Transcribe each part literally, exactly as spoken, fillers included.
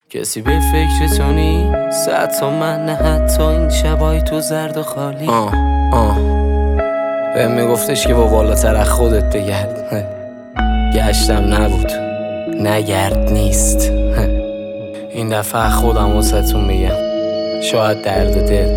کسی به فکر تو نیست، حتی من، نه حتی این شبای تو زرد و خالی. آه آه بهم میگفتش که با بالاتر از خودت بگرد، گشتم نبود، نگرد نیست. این دفعه خودم واسهتون میگم، شاید درد و دل،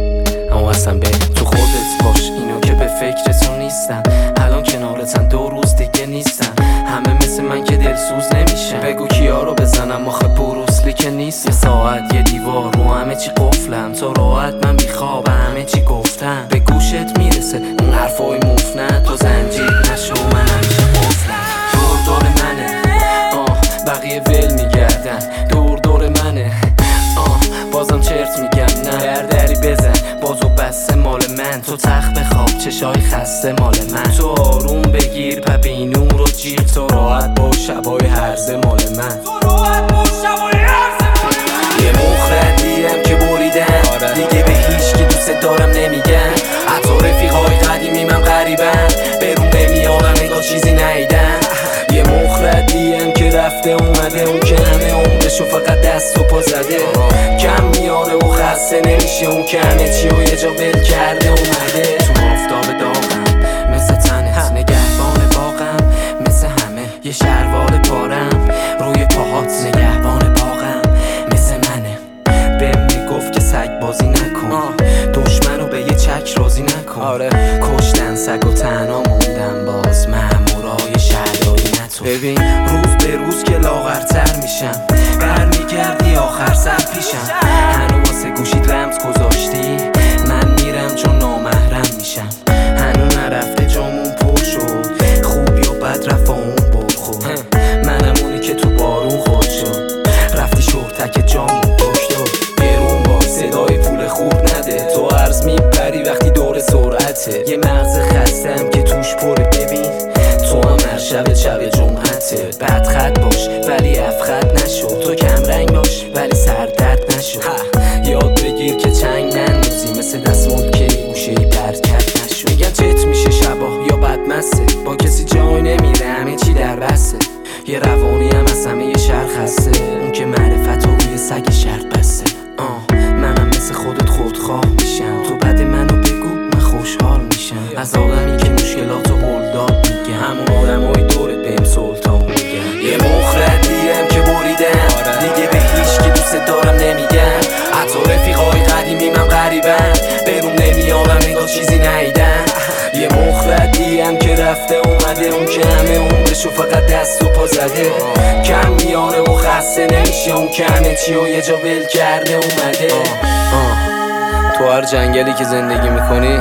اما اصلا به تو خودت باش. اینو که به فکرتون نیستم، الان کنارتن، دو روز دیگه نیستم. همه مثل من که دلسوز نمیشن، بگو کیا رو بزنم آخه بروسلی که نیست. یه ساعت یه دیوار رو همه چی قفلم، تو راحت من میخوابم همه چی گفتم. به گوشت میرسه اون حرفای مفنن، تو زنجیر نشو من همیشه قفلم. دور دور منه آه بقیه ول میگردن، دور دور منه آه بازم چرت میگم نه. دردری بزن بازو بسته مال من، تو تخت بخواب چشای خسته مال من. تو آروم بگیر پبی نور و جیغ، تو راحت با شبای هرزه مال من. تو راحت با شبای هرزه مال من. یه مخردیم که بریدن دیگه به هیچ که دوست دارم نمیگن، حتی رفیقای قدیمی من غریبن، برون نمیارم نگاه چیزی نیدن. یه مخردیم که رفته اومده، اون که همه عمرشو فقط دست و پا زده، کم میاره و خسته نمیشه، اون که همه چی و یه جا ول کرده اومده. تو آفتاب داغم مثل تنت، نگهبان باغم مثل همه، یه شلوار پارم روی پاهات، نگهبان باغم مثل منه. بهم میگفت که سگ بازی نکن، دشمنو به یه چک راضی نکن. آره کشتن سگ و تنها موندم، باز مامورای شهرداری نتو. ببین روز به روز که لاغرتر میشم، برمیگردی آخر سر پیشم. هنو واسه گوشید رمز گذاشتی، من میرم چون نامحرم میشم. هنو نرفته جامون پر شد، خوب یا بد رفت اون بخور. منم اونی که تو بارون خود شد، رفتی شورتک جامون دکتر. گرون با صدای پول خوب نده، تو عرض میپری وقتی دور سرعته. یه مغز خستم که توش پره، ببین تو هم هر شب شب جمعته. بد خط باش ولی افخط نشو، تو کم رنگ باش ولی سردرد نشو. یاد بگیر که چنگ نندازی، مثل دستمال که گوشه ای برکت نشو. میگن چت میشه شبا یا بدمسته، با کسی جای نمیره همه چی در بسته. یه روانی هم از همه یه شهر خسته، اون که معرفت و روی سگ شرط بسته. آه منم مثل خودت خودخواه میشم، تو بد منو بگو من خوشحال میشم. از آدمی که مشکلاتو هل داد میگم، همون آدمای دورت بهم سلطان میگن. یه مخردیم که بریدن دیگه به هیچ که دوست دارم نمیگن، حتی رفیقای قدیمی من غریبن، برون نمیارم نگاه چیزی نیدن. یه مخردیم که رفته اومده، اون که همه عمرشو فقط دست و پا زده، کم میاره و خسته نمیشه، اون که همه چی و یه جا ول کرده اومده. آه. آه. تو هر جنگلی که زندگی میکنی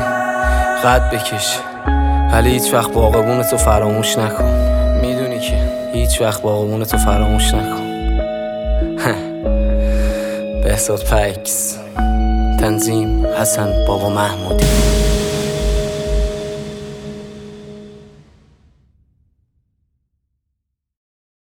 قد بکش، ولی هیچ وقت باغبونتو فراموش نکن. میدونی که هیچ وقت باغبونتو فراموش نکن. بهزاد پکس، تنظیم حسن بابا محمودی.